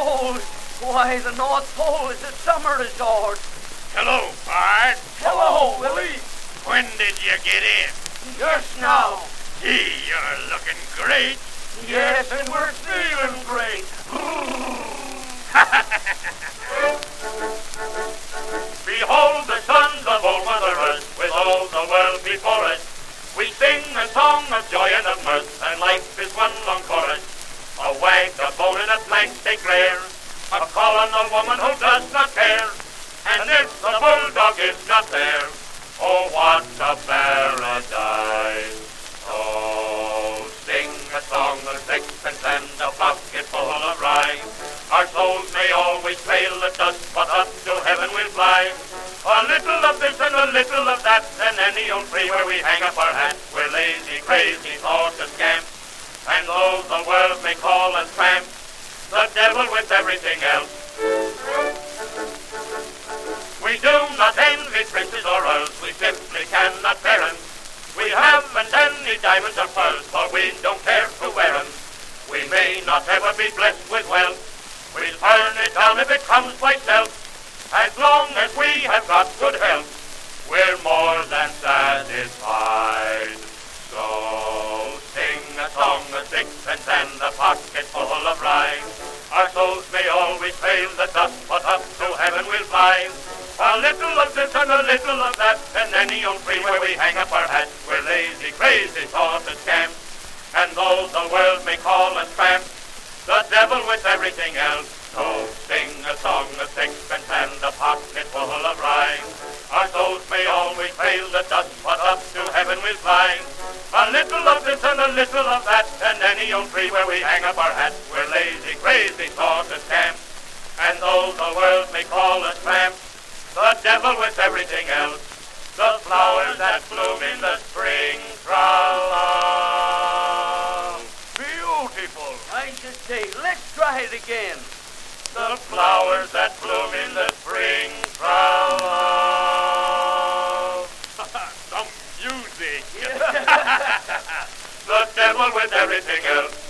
cold. Why, the North Pole is a summer resort. Hello, Bart. Hello, Willie. When did you get in? Just now. Gee, you're looking great. Yes, and we're feeling great. Behold the sons of old Mother Earth, with all the world before us. We sing a song of joy and of mirth, and life is one long chorus. A wag, a bone, and a plank take rare, a call on the woman who does not care. And if the bulldog is not there, oh, what a paradise. Oh, sing a song of sixpence and a pocket full of rye. Our souls may always trail the dust, but up to heaven we'll fly. A little of this and a little of that, and any old tree where we hang up our hats. We're lazy, crazy, thoughtless scamps, and though the world may call us tramps, the devil with everything else. We do not envy princes or earls, we simply cannot bear 'em. We haven't any diamonds or pearls, for we don't care to wear 'em. We may not ever be blessed with wealth, we'll turn it down if it comes by stealth. As long as we have got good health, we're more than satisfied. So sing a song of sixpence and a pocket full of rye. Our souls may always trail the dust, but up to heaven we'll fly. A little of this and a little of that, and any old tree where we hang up our hats. We're lazy, crazy, thoughtless scamps, and though the world may call us tramps, the devil with everything else. So sing a song of sixpence and a pocket full of rye. Our souls may always trail the dust, but up to heaven we'll fly. A little of this and a little of that, and any old tree where we hang up our hats. We're lazy, crazy, thoughtless scamps, and though the world may call us tramps, the devil with everything else. The flowers that bloom in the spring, tra-la. Beautiful. I should say, let's try it again. The flowers that bloom in the spring, tra-la. Some music. The devil with everything else.